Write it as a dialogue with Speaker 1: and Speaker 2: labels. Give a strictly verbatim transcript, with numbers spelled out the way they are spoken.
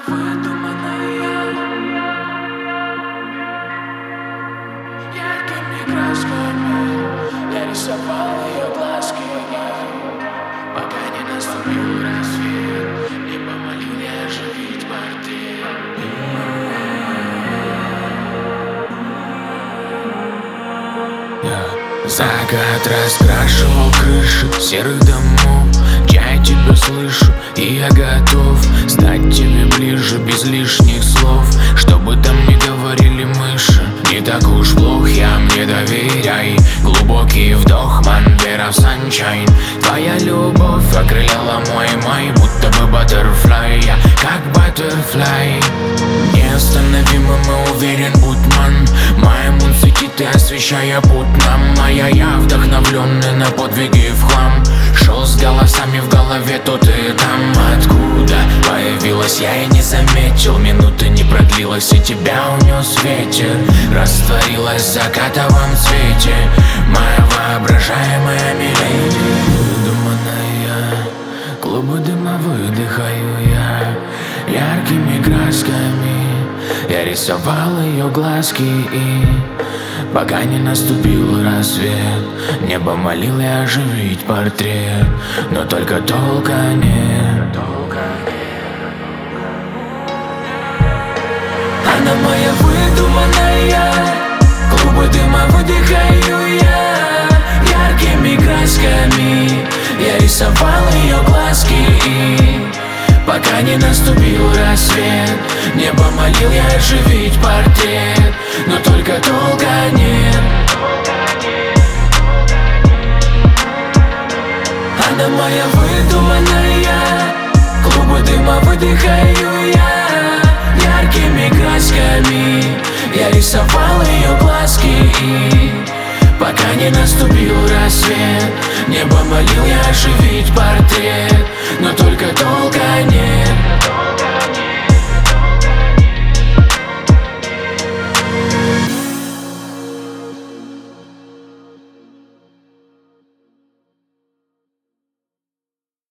Speaker 1: выдуманная. Яркими красками я рисовал ее глазки, пока не наступил рассвет, не помолил я оживить портрет.
Speaker 2: Закат раскрашивал крыши серых домов, я тебя слышу, и я готов стать тебе ближе без лишних слов. Чтобы там не говорили мыши, не так уж плох я, мне доверяй. Глубокий вдох, Мандера в санчайн. Твоя любовь окрыляла мой май, будто бы баттерфляй, я как баттерфляй. Неостановимым и уверен, будь ман. Моему светит и освещая путь нам. Моя я вдохновленный на подвиги в хлам. Шел с голосами в голове тут и там. Откуда появилась я и не заметил. Минуты не продлилась, и тебя унес ветер. Растворилась в закатовом цвете моя воображаемая миледи. Выдуманная, клубы дыма выдыхаю я. Яркими красками я рисовал ее глазки, и пока не наступил рассвет, небо молил я оживить портрет, но только толка нет.
Speaker 1: Она моя выдуманная, клубы дыма выдыхаю я. Яркими красками я рисовал ее глазки, и пока не наступил рассвет, небо молил я оживить портрет, но только толка нет. Она моя выдуманная, клубы дыма выдыхаю я. Яркими красками я рисовал ее глазки, и пока не наступил рассвет, небо молил я оживить портрет, но только